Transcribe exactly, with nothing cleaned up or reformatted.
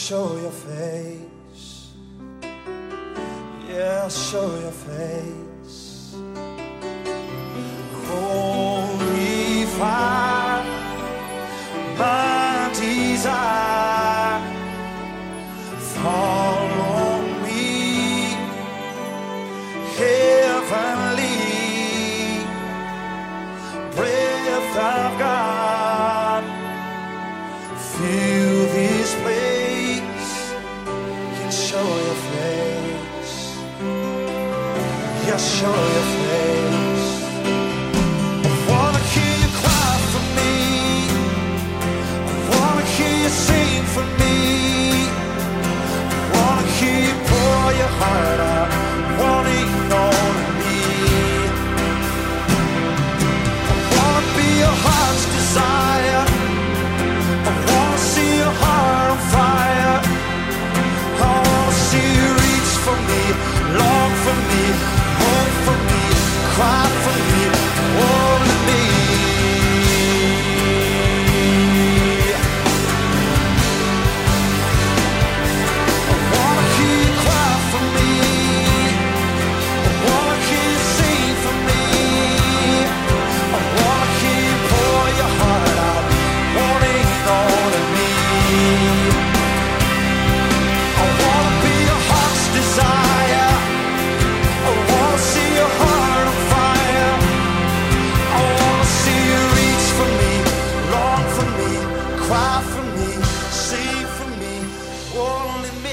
show your face. Yeah, show your face. Holy fire, my desire. Follow me, heavenly breath of God. Fill this place, and show your face. Yeah, show your face. I wanna hear you cry for me. I wanna hear you sing for me. I wanna hear you pour your heart out, wanting on me. I wanna be your heart's desire. I wanna see your heart on fire. I wanna see you reach for me, long for me, hope for me, cry for me, only me. I wanna hear you cry for me. I wanna hear you sing for me. I wanna hear you pour your heart out, wanting only me. I wanna be your heart's desire. I wanna see your heart on fire. I wanna see you reach for me, long for me, cry for me, sing for me, only me.